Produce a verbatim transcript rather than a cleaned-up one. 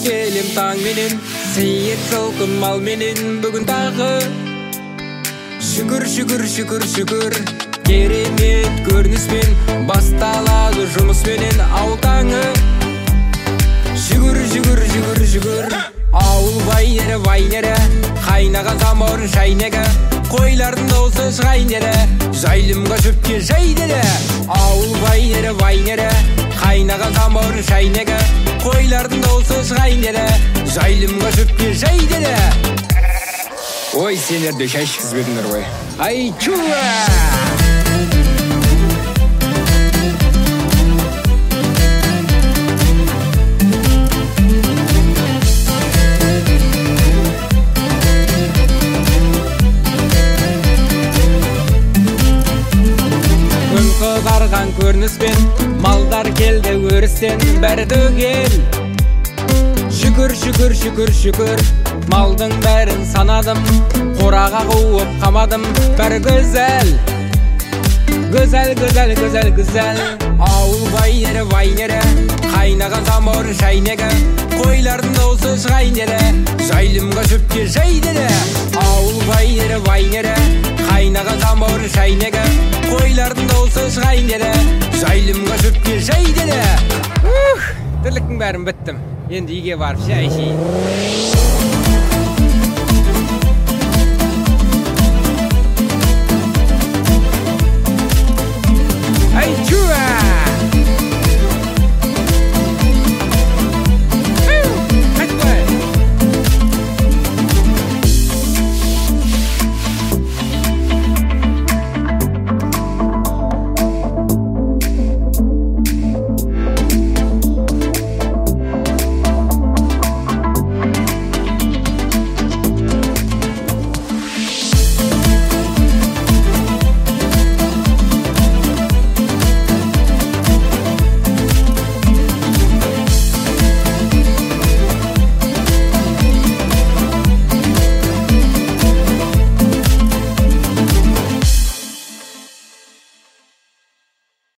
келем таң менен, сейет жылқым мал менен. Бүгін тағы шүкір, шүкір, шүкір, шүкір. Керемет көрініспен басталады жұмыс менен ауыл таңы. Жүгір, жүгір, жүгір, жүгір. Ауыл байнері, байнері, қайнаған самауыр шайнегі. Қойлардың даусы шығайнері, жайлымға шөпке жайдері. Ауыл байнері, байнері, қайнаған самауыр шайнегі. Қойлардың даусы шығайнері, жайлымға шөпке жайдері. Ой, сендерді шай ішкізбедіңдер ғой. Ай, чуа! Қызарған көрініспен, малдар келді өрістен, бәрі төгел. Шүкір, шүкір, шүкір, шүкір. Малдың бәрін санадым, қораға қуып қамадым. Бәрі güzel, güzel, güzel, güzel, güzel. Ауыл байнері, байнері, қайнаған самауыр шайнегі. Қойлардың даусы шығайнері, жайлымға шөпке жайдері. Ауыл байнері, байнері, қайнаған самауыр шайнегі. Қойлардың даусы шығайнері, жайлымға шөпке жайдері. Тірліктің бәрін біттім. Енді үйге барып шай ішейін.